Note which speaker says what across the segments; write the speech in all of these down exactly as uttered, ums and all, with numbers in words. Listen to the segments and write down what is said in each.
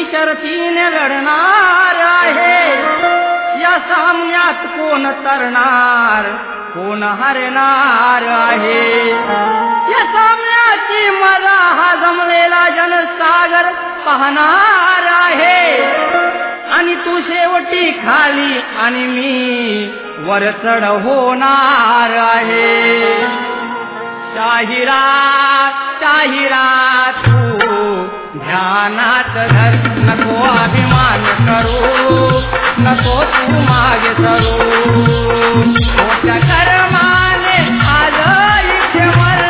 Speaker 1: शर्तीने लढणार आहे. या सामन्यात कोण तरणार कोण हरणार आहे. या सामन्याची मजा हा जमलेला जनसागर पाहणार आहे. आणि तू शेवटी खाली आणि मी वर चढ होणार आहे. शाहिरा शाहिरा तू ध्यानात धर, नको अभिमान करू, नको तू मागे सरू. मोठ्या कर्माने आज इथे मर.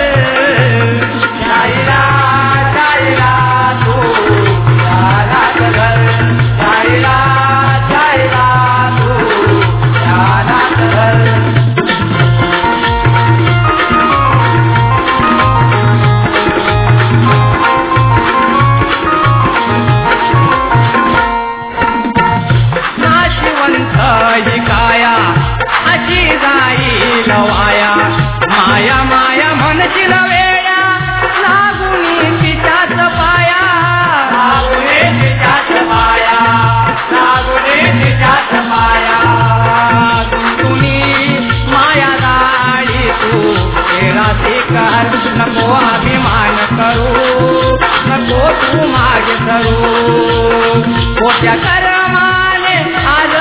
Speaker 1: शाहिरा शाहिरा तू ध्यानात धर, शाहिरा शाहिरा तू ध्यानात धर. काया अशी जाईल वाया, माया माया म्हणशील वेळा लागुनी तिच्याच पाया. लागुनी तिच्याच पाया, लागुनी तिच्याच पाया. तुम्ही माया दाडी तू तेराची कर, नको अभिमान करू, नको तू मागे सरू. मोठ्या कर्माने आज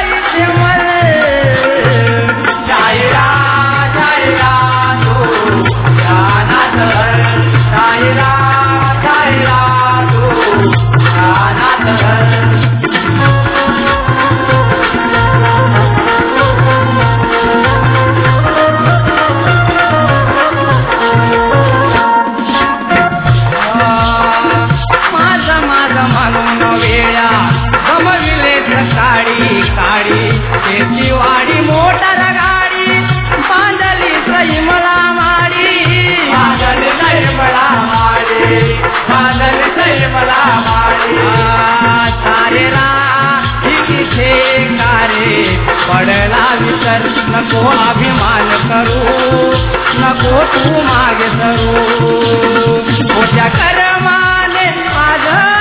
Speaker 1: शाहिरा शाहिरा तू ध्यानात धर, शाहिरा शाहिरा तू ध्यानात धर. माझं माझं म्हणून वेळा गमविले काळी काळी त्याची वाडी मोटर गाडी बांधली सई मला माडी. बांधली सई मला माडी, बांधली सई मला माडी. सारे राखे कारे पडला विसर, नको अभिमान करू, नको तू मागे सरू. मोठ्या कर्माने आज